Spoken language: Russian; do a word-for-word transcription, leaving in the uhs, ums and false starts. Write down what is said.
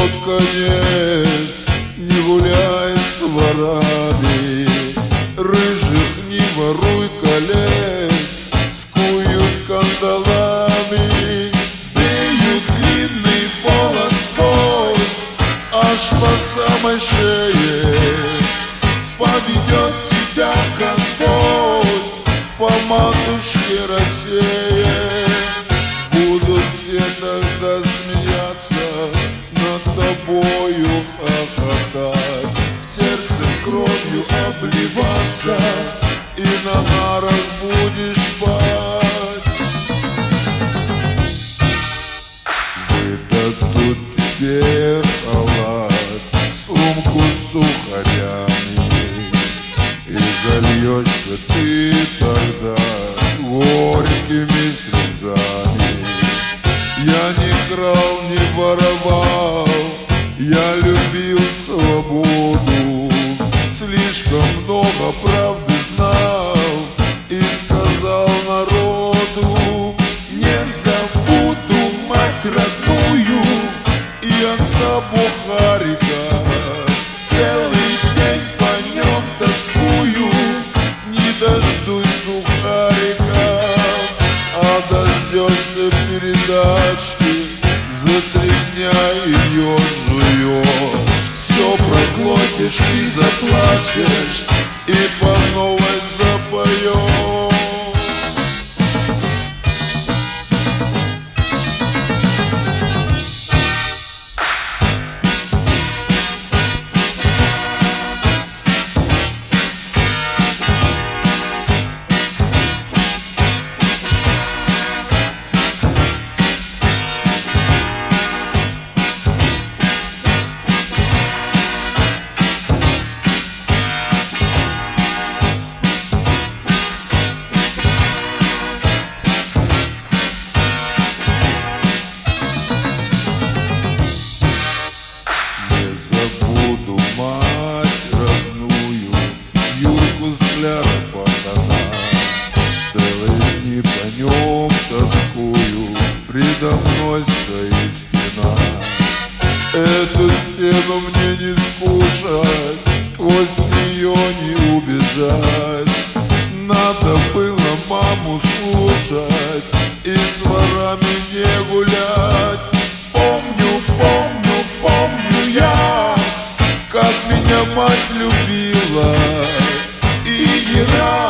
под конец не гуляй с ворами, рыжих не воруй колец, скуют кандалами, сбреют длинный волос аж по самой шее, поведет тебя конвой по матушке России. Будут все тогда смеяться, над тобою хохотать, сердцем кровью обливаться, и на нарах будешь спать. Выдадут тебе халат, сумку с сухарями, и зальешься ты тогда горькими слезами. Я не крал, не воровал, я любил свободу, слишком много правды знал и сказал народу. Не забуду мать родную и отца Бухарика, целый день по нем тоскую, не дождусь сухарика. А дождешься передачки, за три дня ее жуешь, все проглотишь и заплачешь, и по новой запоешь. Целые дни по нем тоскую, предо мной стоит стена. Эту стену мне не скушать, сквозь нее не убежать. Надо было маму слушать и с ворами не гулять. Помню, помню, помню я, как меня мать любила, и не раз